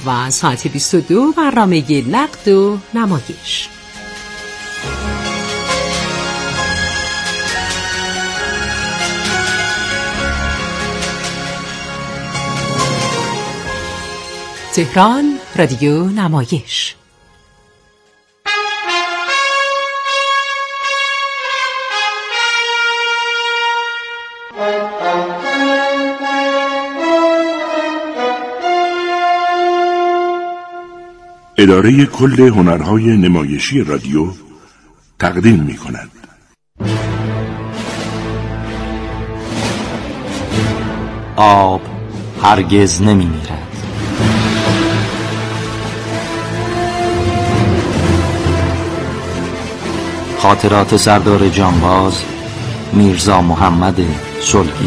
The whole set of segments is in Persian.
و ساعت 22 برنامه نقد و نمایش. تهران رادیو نمایش. اداره کل هنرهای نمایشی رادیو تقدیم می‌کند. آب هرگز نمی‌میرد. خاطرات سردار جانباز میرزا محمد صلحی.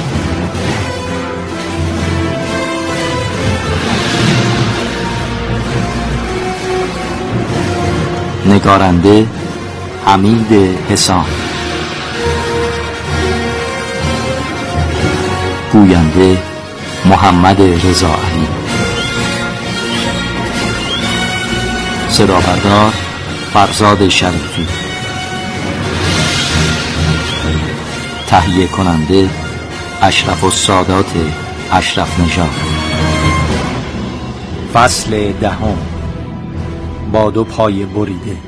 نگارنده حمید حسان. گوینده محمد رضا علی. صدابردار فرزاد شریفی. تهیه کننده اشرف السادات اشرف نژاد. فصل 10. با 2 پای بریده.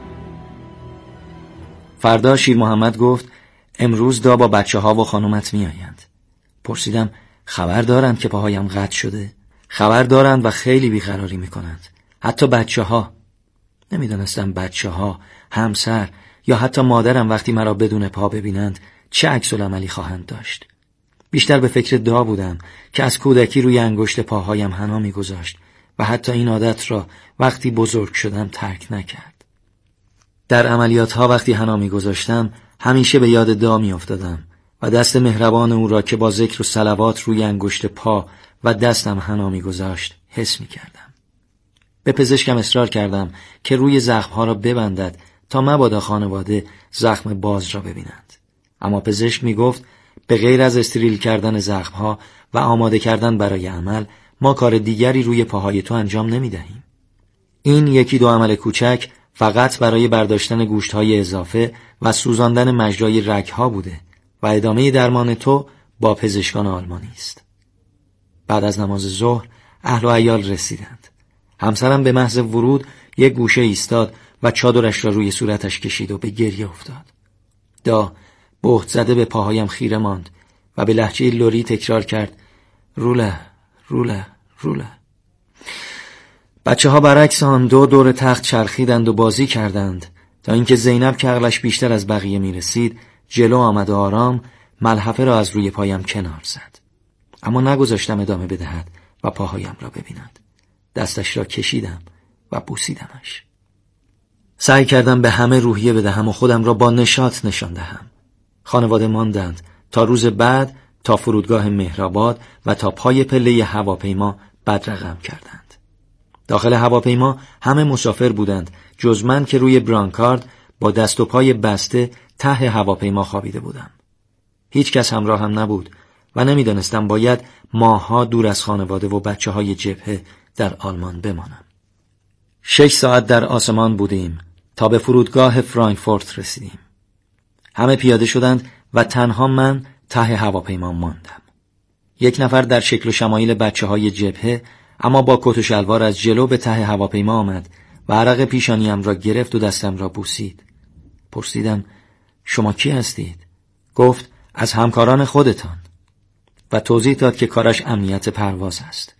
فردا شیر محمد گفت امروز دا با بچه ها و خانومت می آیند. پرسیدم خبر دارند که پاهایم قطع شده؟ خبر دارند و خیلی بیقراری می کنند. حتی بچه ها. نمیدانستم بچه ها، همسر یا حتی مادرم وقتی مرا بدون پا ببینند چه عکس‌العملی خواهند داشت. بیشتر به فکر دا بودم که از کودکی روی انگشت پاهایم حنا می گذاشت و حتی این عادت را وقتی بزرگ شدم ترک نکرد. در عملیات ها وقتی حنا می گذاشتم همیشه به یاد دا می افتادم و دست مهربان او را که با ذکر و صلوات روی انگشت پا و دستم حنا می گذاشت حس می کردم. به پزشکم اصرار کردم که روی زخم ها را ببندد تا مبادا خانواده زخم باز را ببینند. اما پزشک می گفت به غیر از استریل کردن زخم ها و آماده کردن برای عمل ما کار دیگری روی پاهای تو انجام نمی دهیم. این 1-2 عمل کوچک فقط برای برداشتن گوشت‌های اضافه و سوزاندن مجرای رگ‌ها بوده و ادامه درمان تو با پزشکان آلمانی است. بعد از نماز ظهر اهل و عیال رسیدند. همسرم به محض ورود یک گوشه ایستاد و چادرش را روی صورتش کشید و به گریه افتاد. دا بهت زده به پاهایم خیره ماند و به لهجه لری تکرار کرد روله روله روله. بچه ها برعکس آن 2 دور تخت چرخیدند و بازی کردند تا اینکه زینب که عقلش بیشتر از بقیه می رسید جلو آمد و آرام ملحفه را از روی پایم کنار زد. اما نگذاشتم ادامه بدهد و پاهایم را ببیند. دستش را کشیدم و بوسیدمش. سعی کردم به همه روحیه بدهم و خودم را با نشاط نشان دهم. خانواده ماندند تا روز بعد تا فرودگاه مهرآباد و تا پای پله هواپیما بدرقم کردند. داخل هواپیما همه مسافر بودند جز من که روی برانکارد با دست و پای بسته ته هواپیما خوابیده بودم. هیچ کس همراهم نبود و نمیدانستم باید ماه‌ها دور از خانواده و بچه‌های جبهه در آلمان بمانم. 6 ساعت در آسمان بودیم تا به فرودگاه فرانکفورت رسیدیم. همه پیاده شدند و تنها من ته هواپیما ماندم. 1 نفر در شکل و شمایل بچه‌های جبهه اما با کت و شلوار از جلو به ته هواپیما آمد و عرق پیشانیم را گرفت و دستم را بوسید. پرسیدم شما کی هستید؟ گفت از همکاران خودتان و توضیح داد که کارش امنیت پرواز است.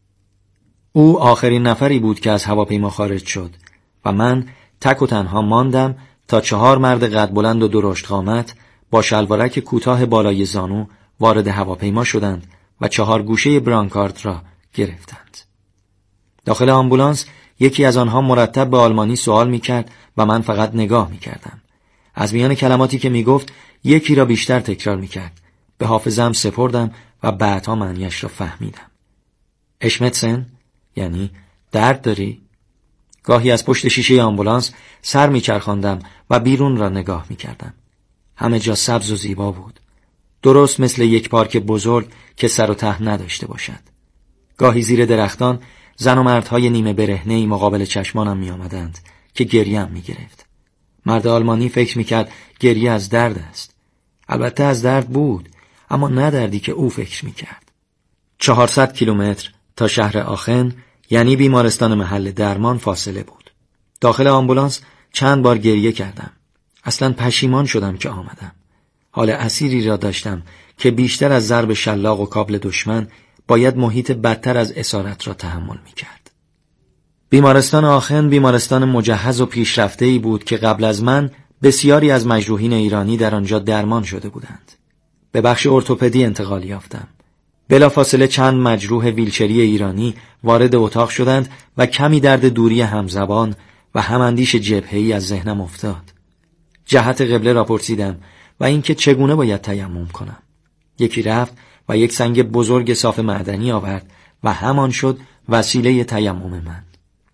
او آخرین نفری بود که از هواپیما خارج شد و من تک و تنها ماندم تا 4 مرد قد بلند و درشت قامت با شلوارک کوتاه بالای زانو وارد هواپیما شدند و 4 گوشه برانکارد را گرفتند. داخل آمبولانس یکی از آنها مرتب به آلمانی سوال می‌کرد و من فقط نگاه می‌کردم. از میان کلماتی که میگفت یکی را بیشتر تکرار می‌کرد. به حافظه‌ام سپردم و بعدها معنیش را فهمیدم. اشمتسن یعنی درد داری؟ گاهی از پشت شیشه آمبولانس سر میچرخاندم و بیرون را نگاه میکردم. همه جا سبز و زیبا بود. درست مثل یک پارک بزرگ که سر و ته نداشته باشد. گاهی زیر درختان زن و مردهای نیمه برهنه‌ای مقابل چشمانم می آمدند که گریم می گرفت. مرد آلمانی فکر می کرد گریه از درد است. البته از درد بود، اما نه دردی که او فکر می کرد. 400 کیلومتر تا شهر آخن، یعنی بیمارستان محل درمان، فاصله بود. داخل آمبولانس چند بار گریه کردم. اصلا پشیمان شدم که آمدم. حال اسیری را داشتم که بیشتر از ضرب شلاق و کابل دشمن باید محیط بدتر از اسارت را تحمل می کرد. بیمارستان آخن بیمارستان مجهز و پیشرفته‌ای بود که قبل از من بسیاری از مجروحین ایرانی در آنجا درمان شده بودند. به بخش ارتوپدی انتقال یافتم. بلافاصله چند مجروح ویلچری ایرانی وارد اتاق شدند و کمی درد دوری همزبان و هماندیش جبهه‌ای از ذهنم افتاد. جهت قبله را پرسیدم و اینکه چگونه باید تیمم کنم. یکی رفت و یک سنگ بزرگ صاف معدنی آورد و همان شد وسیله تیمم من.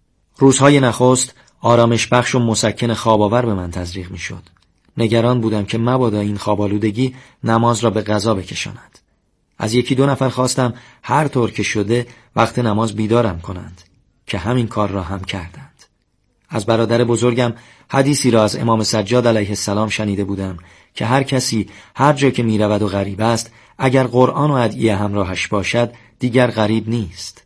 روزهای نخست آرامش بخش و مسکن خواب‌آور به من تزریق می‌شد. نگران بودم که مبادا این خواب‌آلودگی نماز را به قضا بکشاند. از یکی دو نفر خواستم هر طور که شده وقت نماز بیدارم کنند که همین کار را هم کردند. از برادر بزرگم حدیثی را از امام سجاد علیه السلام شنیده بودم که هر کسی هر جا که می‌رود و غریب است، اگر قرآن و ادعیه همراهش باشد دیگر غریب نیست.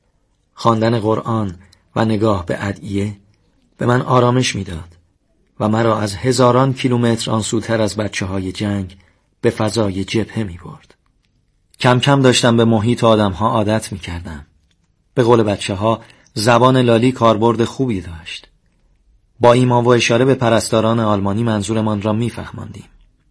خواندن قرآن و نگاه به ادعیه به من آرامش میداد و مرا از هزاران کیلومتر آنسوتر از بچه‌های جنگ به فضای جبهه می‌برد. کم کم داشتم به محیط آدم‌ها عادت می‌کردم. به قول بچه‌ها زبان لالی کاربرد خوبی داشت. با ایما و اشاره به پرستاران آلمانی منظورمان را می‌فهماندیم.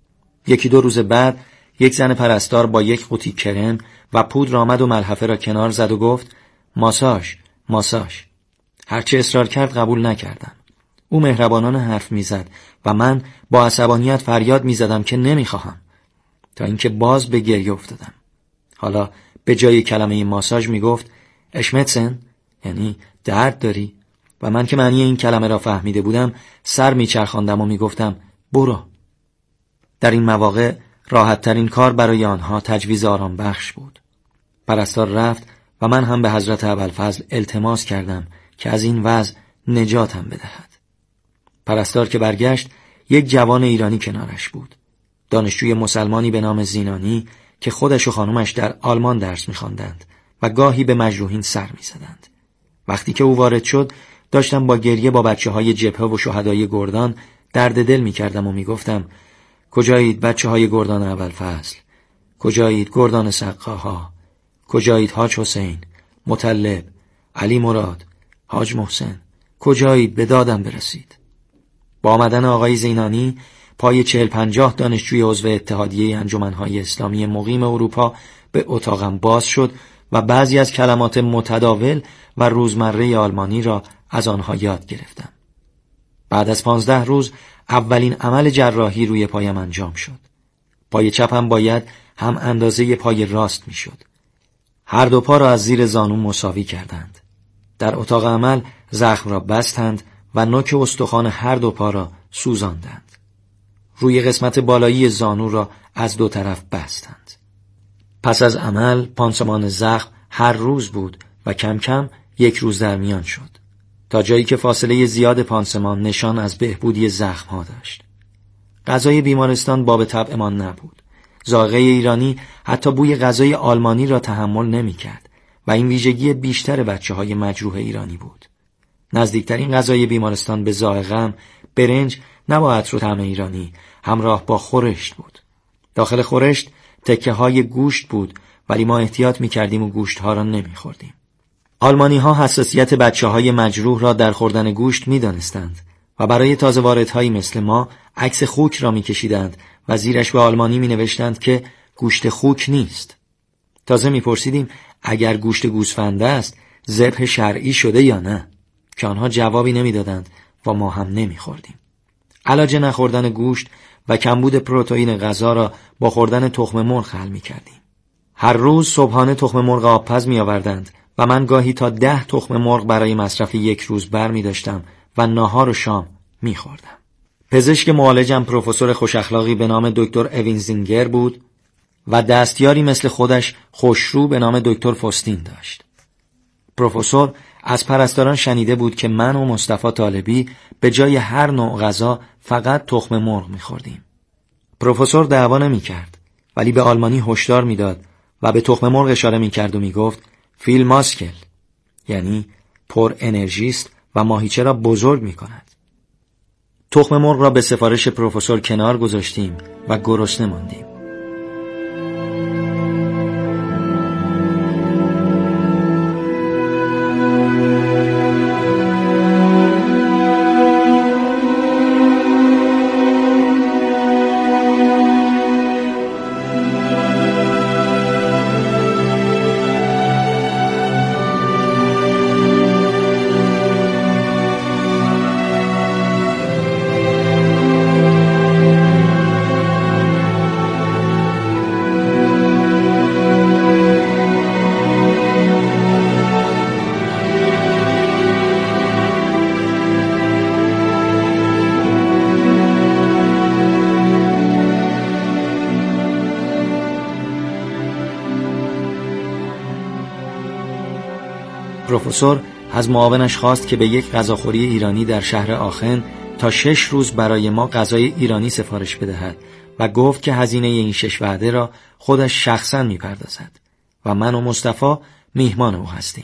یکی دو روز بعد یک زن پرستار با یک قوطی کرم و پودر آمد و ملحفه را کنار زد و گفت ماساژ، ماساژ. هرچه اصرار کرد قبول نکردم. او مهربانانه حرف میزد و من با عصبانیت فریاد میزدم که نمیخواهم، تا اینکه باز به گریه افتادم. حالا به جای کلمه ماساژ میگفت اشمتسن، یعنی درد داری؟ و من که معنی این کلمه را فهمیده بودم سر میچرخاندم و میگفتم برو. در این مواقع راحت ترین کار برای آنها تجویز آرام بخش بود. پرستار رفت و من هم به حضرت ابوالفضل التماس کردم که از این وضع نجاتم بدهد. پرستار که برگشت یک جوان ایرانی کنارش بود. دانشجوی مسلمانی به نام زینانی که خودش و خانومش در آلمان درس می‌خواندند و گاهی به مجروحین سر می‌زدند. وقتی که او وارد شد داشتم با گریه با بچه‌های جبهه و شهدای گردان درد دل می‌کردم و می‌گفتم کجایید بچه‌های گردان ابوالفضل؟ کجایید گردان سقاها؟ کجایید حاج حسین، مطلب، علی مراد، حاج محسن؟ کجایید به دادم برسید؟ با آمدن آقای زینانی پای 40-50 دانشجوی عضو اتحادیه انجمن‌های اسلامی مقیم اروپا به اتاقم باز شد و بعضی از کلمات متداول و روزمره آلمانی را از آنها یاد گرفتم. بعد از 15 روز اولین عمل جراحی روی پایم انجام شد. پای چپم باید هم اندازه پای راست می شد. هر دو پا را از زیر زانو مساوی کردند. در اتاق عمل زخم را بستند و نوک استخوان هر دو پا را سوزاندند. روی قسمت بالایی زانو را از دو طرف بستند. پس از عمل پانسمان زخم هر روز بود و کم کم یک روز در میان شد، تا جایی که فاصله زیاد پانسمان نشان از بهبودی زخم ها داشت. غذای بیمارستان باب طبعمان نبود. ذائقه ایرانی حتی بوی غذای آلمانی را تحمل نمی کرد و این ویژگی بیشتر بچه‌های مجروح ایرانی بود. نزدیکترین غذای بیمارستان به ذائقه‌ام برنج نه با عطر و طعم ایرانی همراه با خورشت بود. داخل خورشت تکه‌های گوشت بود، ولی ما احتیاط می‌کردیم و گوشت‌ها را نمی‌خوردیم. آلمانی‌ها حساسیت بچه‌های مجروح را در خوردن گوشت می‌دانستند و برای تازه واردهایی مثل ما عکس خوک را می‌کشیدند و زیرش به آلمانی می‌نوشتند که گوشت خوک نیست. تازه می‌پرسیدیم اگر گوشت گوسفند است ذبح شرعی شده یا نه، که آنها جوابی نمی‌دادند و ما هم نمی‌خوردیم. علاج نخوردن گوشت و کمبود پروتئین غذا را با خوردن تخم مرغ حل می‌کردیم. هر روز صبحانه تخم مرغ آبپز می‌آوردند و من گاهی تا 10 تخم مرغ برای مصرف یک روز برمی‌داشتم و ناهار و شام می‌خوردم. پزشک معالجم پروفسور خوش اخلاقی به نام دکتر اوینزینگر بود و دستیاری مثل خودش خوشرو به نام دکتر فوستین داشت. پروفسور از پرستاران شنیده بود که من و مصطفی طالبی به جای هر نوع غذا فقط تخم مرغ می‌خوردیم. پروفسور دعوا نمی‌کرد، ولی به آلمانی هشدار می‌داد و به تخم مرغ اشاره می‌کرد و می‌گفت فیل ماسکل، یعنی پر انرژیست و ماهیچه را بزرگ می‌کند. تخم مرغ را به سفارش پروفسور کنار گذاشتیم و گرسنه ماندیم. پروفسور از معاونش خواست که به یک غذاخوری ایرانی در شهر آخن تا 6 روز برای ما غذای ایرانی سفارش بدهد و گفت که هزینه این 6 وعده را خودش شخصاً می‌پردازد و من و مصطفی میهمان او هستیم.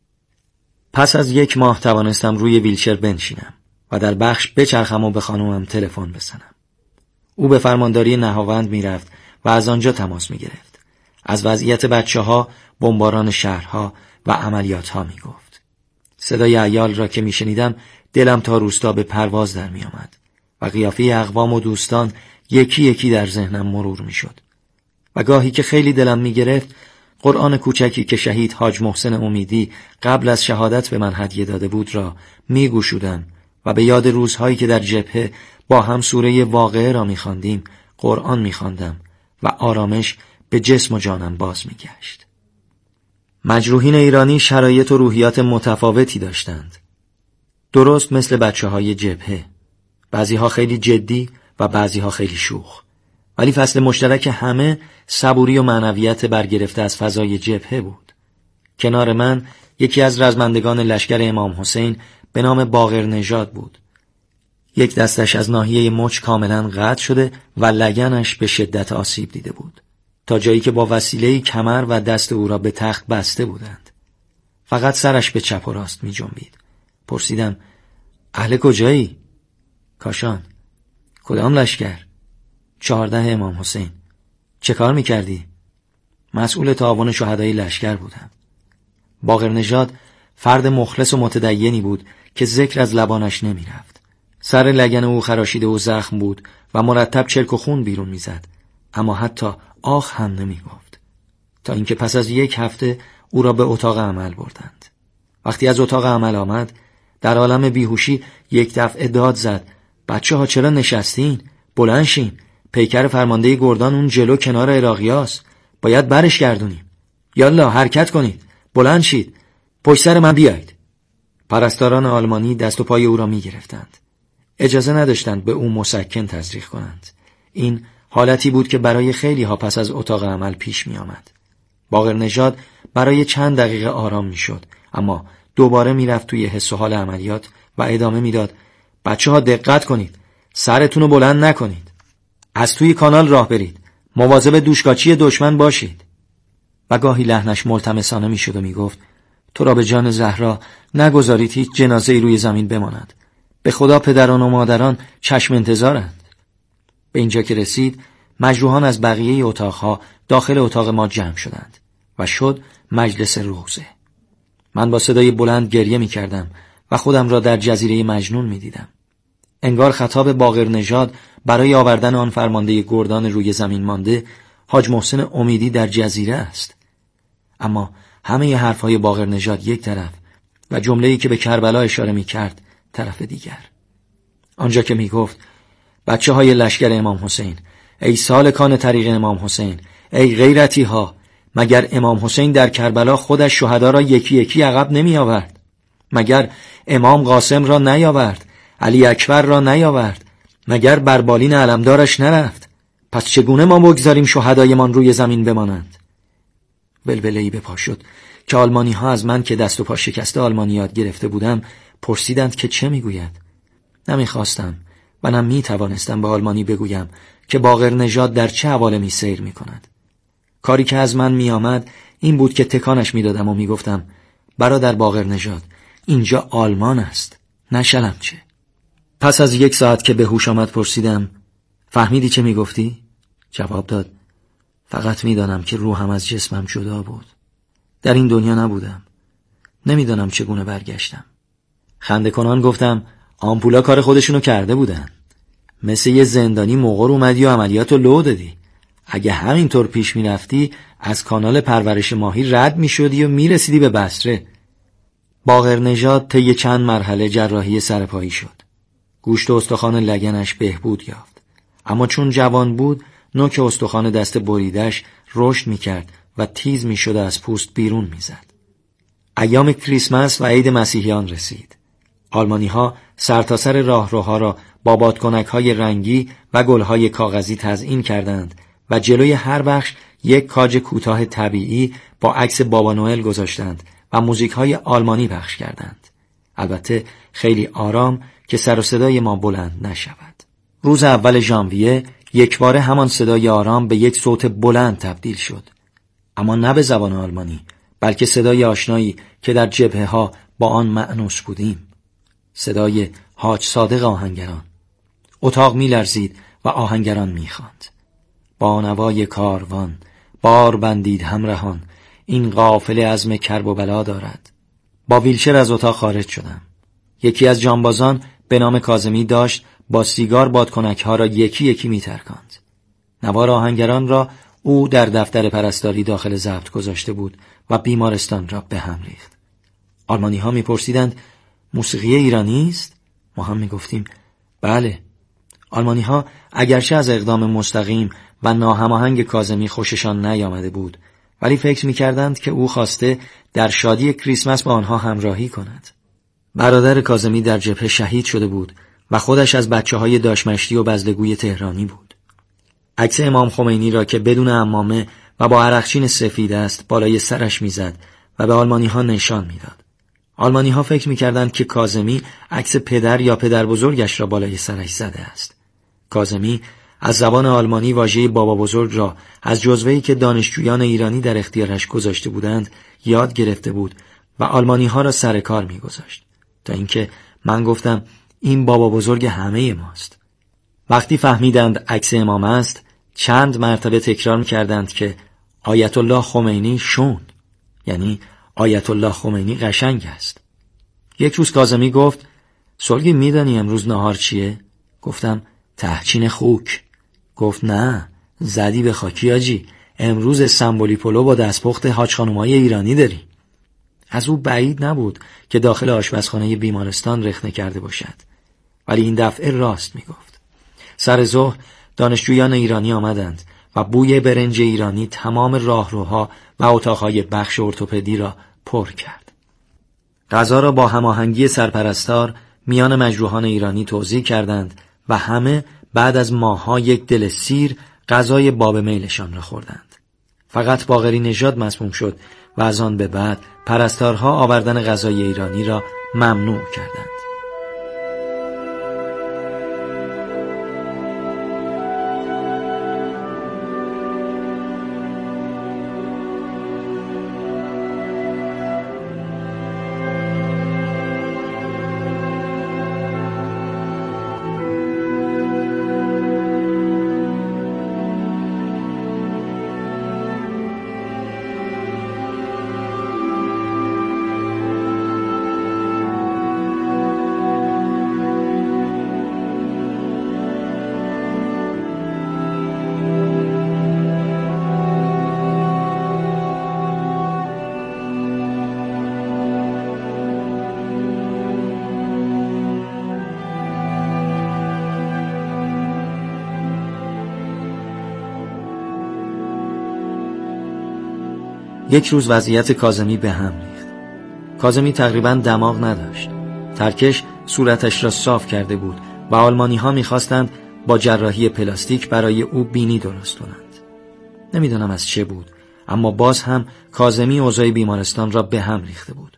پس از 1 ماه توانستم روی ویلچر بنشینم و در بخش بچرخم و به خانومم تلفن بزنم. او به فرمانداری نهاوند میرفت و از آنجا تماس می‌گرفت. از وضعیت بچه‌ها، بمباران شهرها و عملیات‌ها میگفت. صدای عیال را که میشنیدم دلم تا روستا به پرواز در میآمد و قیافه اقوام و دوستان یکی یکی در ذهنم مرور میشد. و گاهی که خیلی دلم میگرفت، قرآن کوچکی که شهید حاج محسن امیدی قبل از شهادت به من هدیه داده بود را میگوشودم و به یاد روزهایی که در جبهه با هم سوره واقعه را میخواندیم قرآن میخواندم و آرامش به جسم و جانم باز میگشت. مجروحین ایرانی شرایط و روحیات متفاوتی داشتند. درست مثل بچه‌های جبهه. بعضی‌ها خیلی جدی و بعضی‌ها خیلی شوخ. ولی فصل مشترک همه صبوری و معنویت برگرفته از فضای جبهه بود. کنار من یکی از رزمندگان لشکر امام حسین به نام باقر نژاد بود. یک دستش از ناحیه مچ کاملا قطع شده و لگنش به شدت آسیب دیده بود، تا جایی که با وسیله کمر و دست او را به تخت بسته بودند. فقط سرش به چپ و راست می جنبید. پرسیدم اهل کجایی؟ کاشان. کدام لشکر؟ 14 امام حسین. چه کار می کردی؟ مسئول تعاون شهدای لشکر بودم. باقر نژاد فرد مخلص و متدینی بود که ذکر از لبانش نمی رفت. سر لگن او خراشیده و زخم بود و مرتب چرک و خون بیرون می زد، اما حتی آخ هم نمی گفت. تا اینکه پس از 1 هفته او را به اتاق عمل بردند. وقتی از اتاق عمل آمد، در عالم بیهوشی یک دفعه داد زد بچه‌ها چرا نشستین؟ بلند شین. پیکر فرمانده گردان اون جلو کنار عراقیاست. باید برش گردونیم. یالا حرکت کنید. بلند شید. پشت سر من بیایید. پرستاران آلمانی دست و پای او را می گرفتند. اجازه نداشتند به او مسکن تزریق کنند. این حالتی بود که برای خیلی ها پس از اتاق عمل پیش می آمد. باقر نژاد برای چند دقیقه آرام می شد، اما دوباره می رفت توی حس و حال عملیات و ادامه می داد بچه ها دقت کنید. سرتون رو بلند نکنید. از توی کانال راه برید. مواظب دوشکاچی دشمن باشید. و گاهی لحنش ملتمسانه می شد و می گفت تو را به جان زهرا نگذارید هیچ جنازه‌ای روی زمین بماند. به خدا پدران و مادران چشم انتظارند. به اینجا که رسید، مجروحان از بقیه اتاقها داخل اتاق ما جمع شدند و شد مجلس روزه. من با صدای بلند گریه می کردم و خودم را در جزیره مجنون می دیدم. انگار خطاب باقر نژاد برای آوردن آن فرمانده گردان روی زمین مانده حاج محسن امیدی در جزیره است. اما همه حرفهای باقر نژاد یک طرف و جمله‌ای که به کربلا اشاره می کرد طرف دیگر. آنجا که می گفت بچه های لشکر امام حسین، ای سالکان طریق امام حسین، ای غیرتی ها، مگر امام حسین در کربلا خودش شهدا را یکی یکی عقب نمی آورد؟ مگر امام قاسم را نیاورد؟ علی اکبر را نیاورد؟ مگر بر بالین علمدارش نرفت؟ پس چگونه ما بگذاریم شهدایمان روی زمین بمانند؟ ولوله‌ای به پا شد که آلمانی ها از من که دست و پا شکسته آلمانی یاد گرفته بودم پرسیدند که چه میگوید. نمیخواستم و نه میتوانستم به آلمانی بگویم که باقر نژاد در چه عوالمی سیر میکند. کاری که از من میآمد این بود که تکانش میدادم و میگفتم برادر باقر نژاد، اینجا آلمان است، نه شلمچه. پس از 1 ساعت که به هوش آمد پرسیدم فهمیدی چه میگفتی؟ جواب داد فقط میدانم که روحم از جسمم جدا بود. در این دنیا نبودم. نمیدانم چگونه برگشتم. خنده کنان گفتم آمپولا کار خودشونو کرده بودن. مثل یه زندانی مغر اومدی و عملیاتو لو دادی. اگه همینطور پیش میرفتی از کانال پرورش ماهی رد میشدی و میرسیدی به بصره. باقر نژاد طی چند مرحله جراحی سرپایی شد. گوشت و استخوان لگنش بهبود یافت. اما چون جوان بود نوک استخوان دست بریدش رشد میکرد و تیز میشد و از پوست بیرون میزد. ایام کریسمس و عید مسیحیان رسید. آلمانی ها سرتاسر راهروها را با بادکنک های رنگی و گل های کاغذی تزیین کردند و جلوی هر بخش یک کاج کوتاه طبیعی با عکس بابا نوئل گذاشتند و موزیک های آلمانی پخش کردند. البته خیلی آرام که سر و صدای ما بلند نشود. روز اول ژانویه یکباره همان صدای آرام به یک صوت بلند تبدیل شد. اما نه به زبان آلمانی، بلکه صدای آشنایی که در جبهه ها با آن مأنوس بودیم. صدای حاج صادق آهنگران. اتاق می لرزید و آهنگران می خواند. با نوای کاروان بار بندید همراهان، این قافله عزم کرب و بلا دارد. با ویلچر از اتاق خارج شدم. یکی از جانبازان به نام کاظمی داشت با سیگار بادکنک ها را یکی یکی می ترکاند. نوار آهنگران را او در دفتر پرستاری داخل ضبط گذاشته بود و بیمارستان را به هم ریخت. آلمانی ها می پرسیدند موسیقی ایرانی است؟ ما هم می گفتیم بله. آلمانی ها اگرچه از اقدام مستقیم و ناهماهنگ کاظمی خوششان نیامده بود، ولی فکر می کردند که او خواسته در شادی کریسمس با آنها همراهی کند. برادر کاظمی در جبهه شهید شده بود و خودش از بچه‌های داشمشتی و بزدگوی تهرانی بود. عکس امام خمینی را که بدون عمامه و با عرقچین سفید است بالای سرش میزد و به آلمانی ها نشان میداد. آلمانی ها فکر میکردند که کاظمی عکس پدر یا پدر بزرگش را بالای سرش زده است. کاظمی از زبان آلمانی واژه بابا بزرگ را از جزوه‌ای که دانشجویان ایرانی در اختیارش گذاشته بودند یاد گرفته بود و آلمانی ها را سر کار میگذاشت. تا اینکه من گفتم این بابا بزرگ همه ماست. وقتی فهمیدند عکس امام است چند مرتبه تکرار می‌کردند که آیت الله خمینی شون، یعنی آیت الله خمینی قشنگ است. یک روز کاظمی گفت سلگی میدانی امروز نهار چیه؟ گفتم تهچین خوک. گفت نه زدی به خاکی آجی، امروز سمبولی پلو با دستپخت حاج خانومای ایرانی داری. از او بعید نبود که داخل آشپزخانه بیمارستان رخنه کرده باشد، ولی این دفعه راست میگفت. سر ظهر دانشجویان ایرانی آمدند و بوی برنج ایرانی تمام راهروها و اتاقهای بخش ارتوپدی را پر کرد. غذا را با هماهنگی سرپرستار میان مجروحان ایرانی توزیع کردند و همه بعد از ماه‌ها یک دل سیر غذای باب میلشان را خوردند. فقط باقری نژاد مسموم شد و از آن به بعد پرستارها آوردن غذای ایرانی را ممنوع کردند. یک روز وضعیت کاظمی به هم ریخت. کاظمی تقریباً دماغ نداشت. ترکش صورتش را صاف کرده بود و آلمانی ها می‌خواستند با جراحی پلاستیک برای او بینی درست کنند. نمیدانم از چه بود، اما باز هم کاظمی اوضاع بیمارستان را به هم ریخته بود.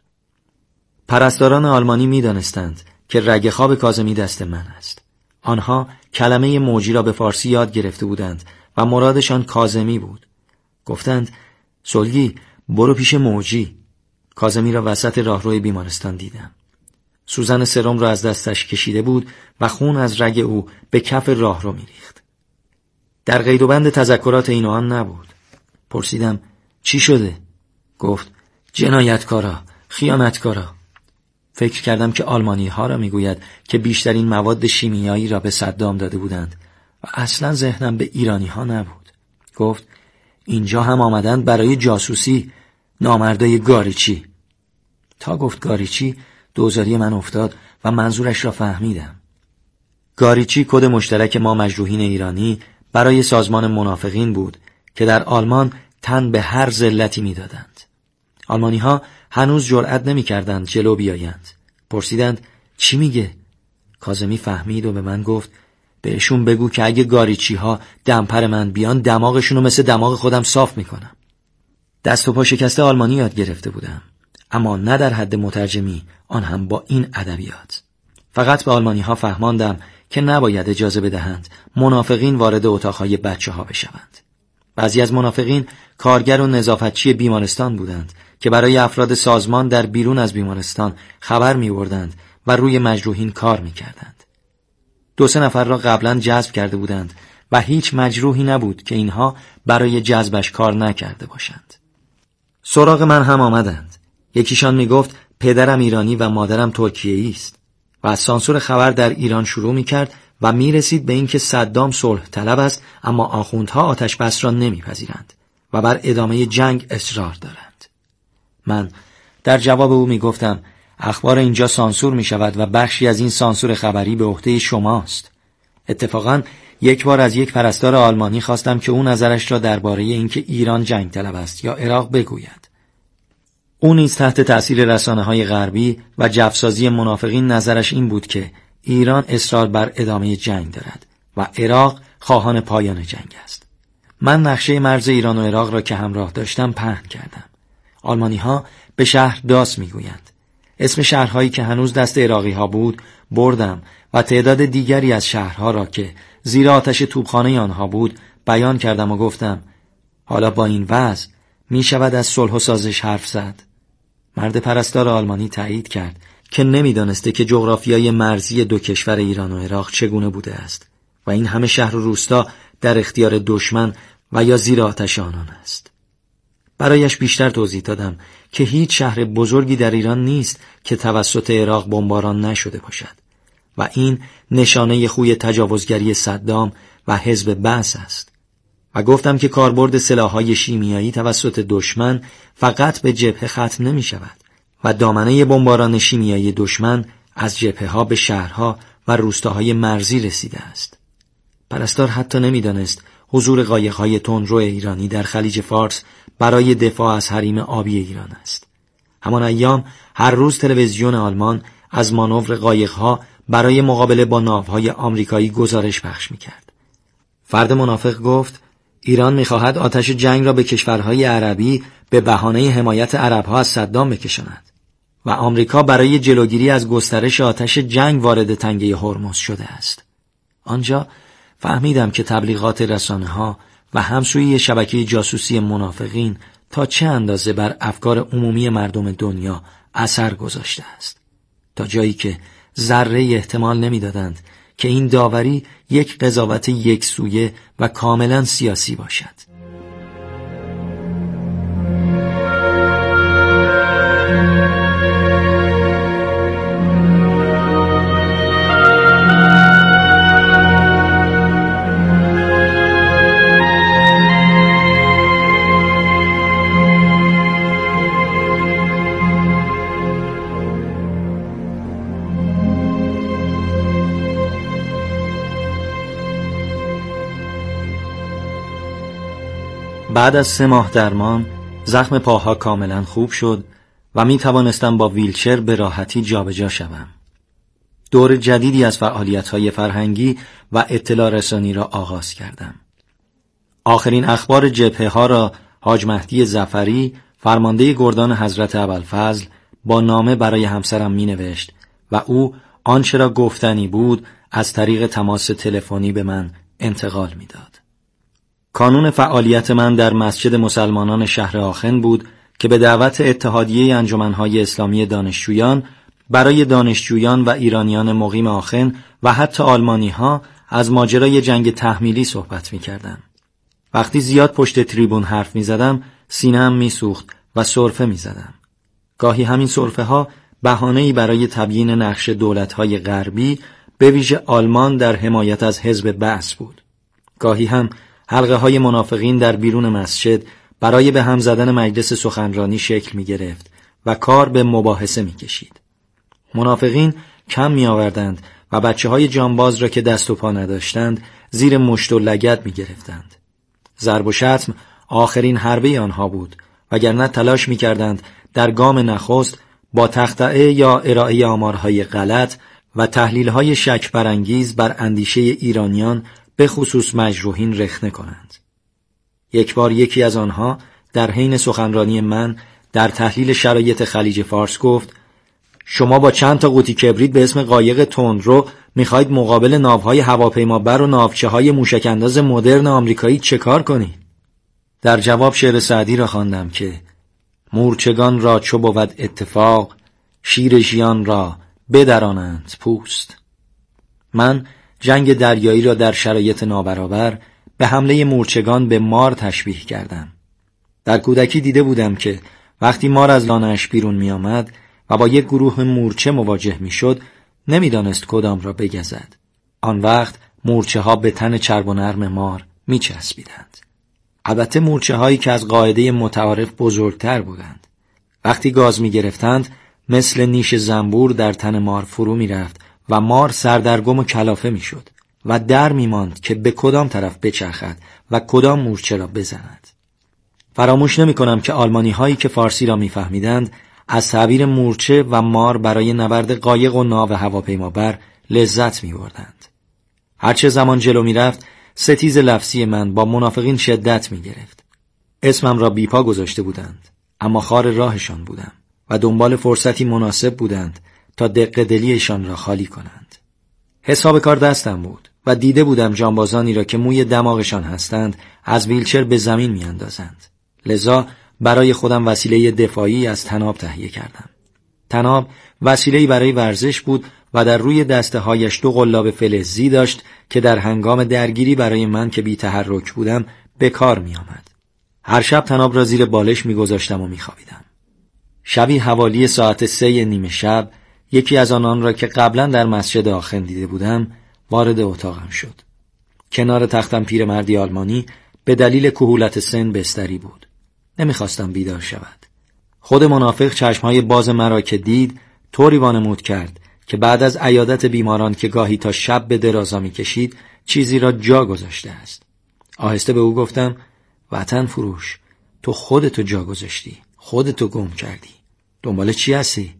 پرستاران آلمانی می‌دانستند که رگ خواب کاظمی دست من است. آنها کلمه موجی را به فارسی یاد گرفته بودند و مرادشان کاظمی بود. گفتند سلگی برو پیش موجی. کاظمی را وسط راهروی بیمارستان دیدم. سوزن سرم را از دستش کشیده بود و خون از رگ او به کف راهرو می‌ریخت. در قید و بند تذکرات این و آن نبود. پرسیدم چی شده؟ گفت جنایتکارا، خیانتکارا. فکر کردم که آلمانی ها را میگوید که بیشترین مواد شیمیایی را به صدام داده بودند و اصلا ذهنم به ایرانی ها نبود. گفت اینجا هم آمدند برای جاسوسی، نامردای گاریچی. تا گفت گاریچی دوزاری من افتاد و منظورش را فهمیدم. گاریچی کد مشترک ما مجروحین ایرانی برای سازمان منافقین بود که در آلمان تن به هر ذلتی میدادند. آلمانی ها هنوز جرأت نمی کردند جلو بیایند. پرسیدند چی میگه؟ کاظمی فهمید و به من گفت بهشون بگو که اگه گاریچی ها دمپر من بیان دماغشونو مثل دماغ خودم صاف میکنم. دست و پا شکسته آلمانی یاد گرفته بودم، اما نه در حد مترجمی، آن هم با این ادبیات. فقط به آلمانی ها فهماندم که نباید اجازه بدهند منافقین وارد اتاقهای بچه ها بشوند. بعضی از منافقین کارگر و نظافتچی بیمارستان بودند که برای افراد سازمان در بیرون از بیمارستان خبر می‌بردند و روی مجروحین کار می‌کردند. 2-3 نفر را قبلا جذب کرده بودند و هیچ مجروحی نبود که اینها برای جذبش کار نکرده باشند. سراغ من هم آمدند. یکیشان میگفت پدرم ایرانی و مادرم ترکیه‌ای است و از سانسور خبر در ایران شروع می‌کرد و می‌رسید به اینکه صدام صلح طلب است، اما آخوندها آتش بس را نمی‌پذیرند و بر ادامه جنگ اصرار دارند. من در جواب او میگفتم اخبار اینجا سانسور می‌شود و بخشی از این سانسور خبری به عهده شماست. اتفاقاً یک بار از یک پرستار آلمانی خواستم که او نظرش را درباره اینکه ایران جنگ طلب است یا عراق بگوید. او نیز تحت تأثیر رسانه‌های غربی و جفسازی منافقین نظرش این بود که ایران اصرار بر ادامه جنگ دارد و عراق خواهان پایان جنگ است. من نقشه مرز ایران و عراق را که همراه داشتم پهن کردم. آلمانی‌ها به شهر داس می‌گویند. اسم شهرهایی که هنوز دست عراقی‌ها بود بردم و تعداد دیگری از شهرها را که زیر آتش توپخانه آنها بود بیان کردم و گفتم حالا با این وضع می‌شود از صلح و سازش حرف زد. مرد پرستار آلمانی تایید کرد که نمی‌دانسته که جغرافیای مرزی دو کشور ایران و عراق چگونه بوده است و این همه شهر و روستا در اختیار دشمن و یا زیر آتش آنان است. برایش بیشتر توضیح دادم که هیچ شهر بزرگی در ایران نیست که توسط عراق بمباران نشده باشد و این نشانه خوی تجاوزگری صدام و حزب بعث است. و گفتم که کاربرد سلاح‌های شیمیایی توسط دشمن فقط به جبهه ختم نمی‌شود و دامنه بمباران شیمیایی دشمن از جبهه‌ها به شهرها و روستاهای مرزی رسیده است. پرستار حتی نمی‌دانست حضور قایق‌های تندرو ایرانی در خلیج فارس برای دفاع از حریم آبی ایران است. همان ایام هر روز تلویزیون آلمان از مانور قایق‌ها برای مقابله با ناوهای آمریکایی گزارش پخش می‌کرد. فرد منافق گفت ایران می‌خواهد آتش جنگ را به کشورهای عربی به بهانه حمایت عرب‌ها از صدام بکشاند و آمریکا برای جلوگیری از گسترش آتش جنگ وارد تنگه هرمز شده است. آنجا فهمیدم که تبلیغات رسانه‌ها و همسویی شبکه جاسوسی منافقین تا چه اندازه بر افکار عمومی مردم دنیا اثر گذاشته است، تا جایی که ذره احتمال نمی‌دادند که این داوری یک قضاوت یکسویه و کاملا سیاسی باشد. بعد از 3 ماه درمان زخم پاها کاملا خوب شد و می توانستم با ویلچر به راحتی جابجا شوم. دور جدیدی از فعالیت‌های فرهنگی و اطلاع رسانی را آغاز کردم. آخرین اخبار جبهه‌ها را حاج مهدی ظفری فرمانده گردان حضرت ابوالفضل با نامه برای همسرم می‌نوشت و او آنچه را گفتنی بود از طریق تماس تلفنی به من انتقال می‌داد. کانون فعالیت من در مسجد مسلمانان شهر آخن بود که به دعوت اتحادیه انجمن‌های اسلامی دانشجویان برای دانشجویان و ایرانیان مقیم آخن و حتی آلمانی‌ها از ماجرای جنگ تحمیلی صحبت می‌کردم. وقتی زیاد پشت تریبون حرف می‌زدم، سینه‌ام می‌سوخت و سرفه می‌زدم. گاهی همین سرفه‌ها بهانه‌ای برای تبیین نقش دولت‌های غربی به ویژه آلمان در حمایت از حزب بعث بود. گاهی هم حلقه‌های منافقین در بیرون مسجد برای به هم زدن مجلس سخنرانی شکل می‌گرفت و کار به مباحثه می‌کشید. منافقین کم می‌آوردند و بچه‌های جانباز را که دست و پا نداشتند زیر مشت و لگد می‌گرفتند. ضرب و شتم آخرین حربه آنها بود، وگرنه تلاش می‌کردند در گام نخست با تخطئه یا ارائه آمارهای غلط و تحلیل‌های شک برانگیز بر اندیشه ایرانیان به خصوص مجروحین رخنه کنند. یک بار یکی از آنها در حین سخنرانی من در تحلیل شرایط خلیج فارس گفت: شما با چند تا قوطی کبریت به اسم قایق تندرو میخواید مقابل ناوهای هواپیمابر و ناوچه‌های موشک‌انداز مدرن آمریکایی چه کار کنید؟ در جواب شعر سعدی را خواندم که مورچگان را چو بود اتفاق، شیر ژیان را بدرانند پوست. من جنگ دریایی را در شرایط نابرابر به حمله مورچگان به مار تشبیه کردم. در کودکی دیده بودم که وقتی مار از لانه‌اش بیرون می آمد و با یک گروه مورچه مواجه می شد، نمی دانست کدام را بگزد. آن وقت مورچه ها به تن چرب و نرم مار می چسبیدند. البته مورچه هایی که از قاعده متعارف بزرگتر بودند. وقتی گاز می گرفتند مثل نیش زنبور در تن مار فرو می رفت و مار سردرگم و کلافه می شد و در می ماند که به کدام طرف بچرخد و کدام مورچه را بزند. فراموش نمی کنم که آلمانی هایی که فارسی را می فهمیدند از تعبیر مورچه و مار برای نبرد قایق و ناو هواپیمابر لذت می بردند. هرچه زمان جلو می رفت ستیز لفظی من با منافقین شدت می گرفت. اسمم را بیپا گذاشته بودند، اما خار راهشان بودم و دنبال فرصتی مناسب بودند تا دق دلیشان را خالی کنند. حساب کار دستم بود و دیده بودم جانبازانی را که موی دماغشان هستند از ویلچر به زمین می اندازند. لذا برای خودم وسیله دفاعی از طناب تهیه کردم. طناب وسیله‌ای برای ورزش بود و در روی دسته هایش 2 قلاب فلزی داشت که در هنگام درگیری برای من که بی تحرک بودم به کار می آمد. هر شب طناب را زیر بالش می گذاشتم و می خوابیدم. شبی حوالی ساعت 3 نیم شب یکی از آنان را که قبلا در مسجد آخن دیده بودم وارد اتاقم شد. کنار تختم پیرمردی آلمانی به دلیل کهولت سن بستری بود. نمیخواستم بیدار شود. خود منافق چشمهای باز مرا که دید طوری وانمود کرد که بعد از عیادت بیماران که گاهی تا شب به درازا میکشید چیزی را جا گذاشته است. آهسته به او گفتم: وطن فروش، تو خودتو جا گذاشتی، خودتو گم کردی، دنبال چی هستی؟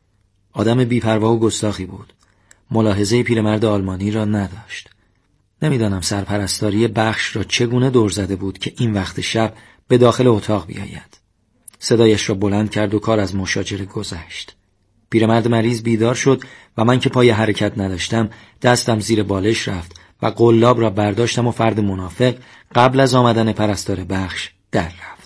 آدم بی‌پروا و گستاخی بود. ملاحظه پیرمرد آلمانی را نداشت. نمیدانم سرپرستاری بخش را چگونه دور زده بود که این وقت شب به داخل اتاق بیاید. صدایش را بلند کرد و کار از مشاجره گذشت. پیرمرد مریض بیدار شد و من که پای حرکت نداشتم دستم زیر بالش رفت و قلاب را برداشتم و فرد منافق قبل از آمدن پرستار بخش در رفت.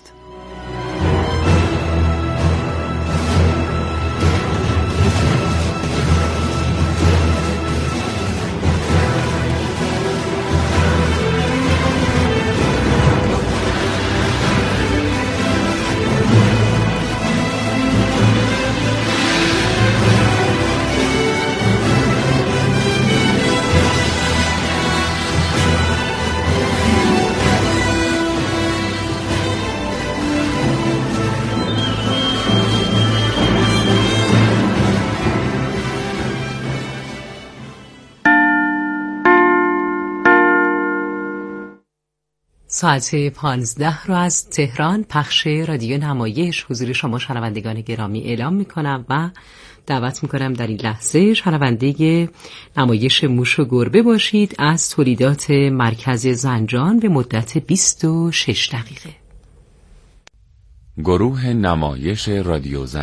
ساعت 15 رو از تهران پخش رادیو نمایش حضور شما شنوندگان گرامی اعلام میکنم و دعوت میکنم در این لحظه شنونده نمایش موش و گربه باشید از تولیدات مرکز زنجان به مدت 26 دقیقه. گروه نمایش رادیو